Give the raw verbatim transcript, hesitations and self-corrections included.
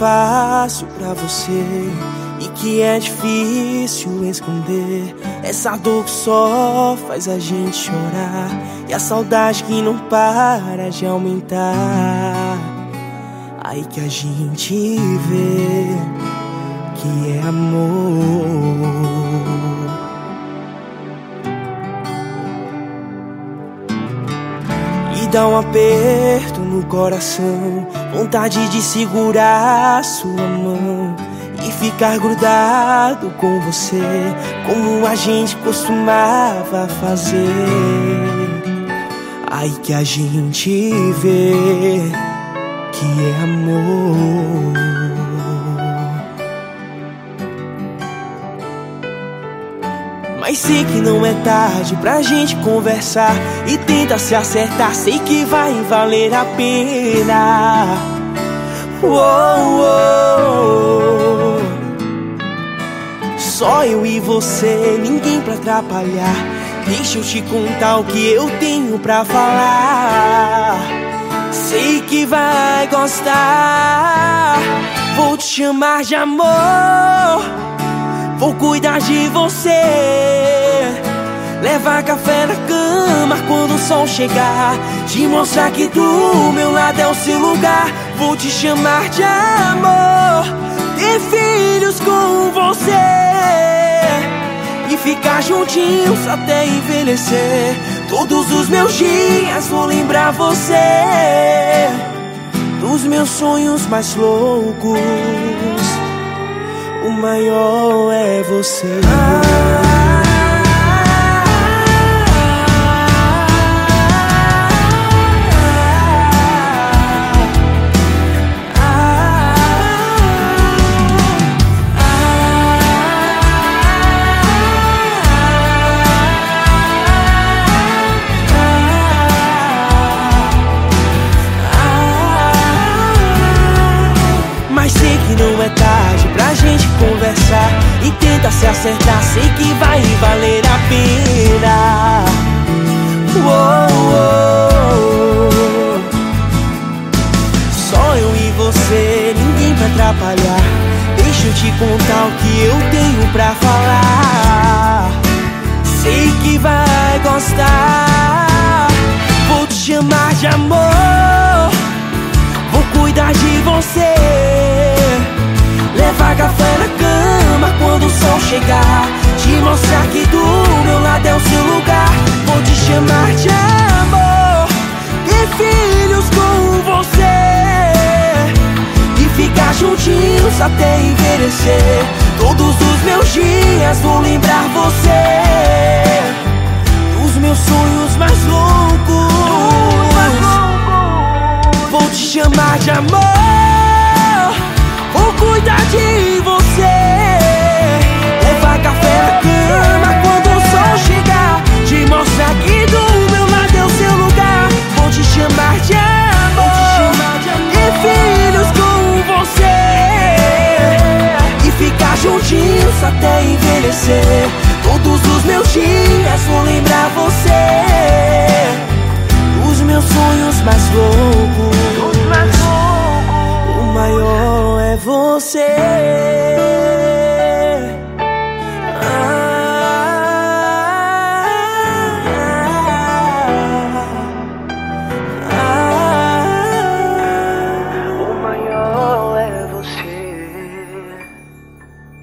faço pra você e que é difícil esconder. Essa dor que só faz a gente chorar e a saudade que não para de aumentar. Aí que a gente vê que é amor. E dá um aperto no coração, vontade de segurar sua mão e ficar grudado com você, como a gente costumava fazer. Aí que a gente vê que é amor. Mas sei que não é tarde pra gente conversar e tenta se acertar, sei que vai valer a pena. Uou, uou. Só eu e você, ninguém pra atrapalhar. Deixa eu te contar o que eu tenho pra falar. Sei que vai gostar. Vou te chamar de amor, vou cuidar de você, levar café na cama quando o sol chegar, te mostrar que do meu lado é o seu lugar. Vou te chamar de amor, ter filhos com você e ficar juntinhos até envelhecer. Todos os meus dias vou lembrar você, dos meus sonhos mais loucos o maior é você. Mas sei que não é tarde pra gente conversar e tenta se acertar, sei que vai valer a pena. Uou, uou. Só eu e você, ninguém pra atrapalhar. Deixa eu te contar o que eu tenho pra falar. Sei que vai gostar. Vou te chamar de amor, vou cuidar de você, levar café na cama quando o sol chegar, te mostrar que do meu lado é o seu lugar. Vou te chamar de amor, ter filhos com você e ficar juntinhos até envelhecer. Todos os meus dias vou lembrar você, dos meus sonhos mais loucos. Vou te chamar de amor, vou cuidar de você, levar café na cama quando o sol chegar, te mostrar que do meu lado é o seu lugar. Vou te chamar de amor, ter filhos com você e ficar juntinhos até envelhecer. Todos os meus dias vou lembrar você, os meus sonhos mais loucos o maior é você.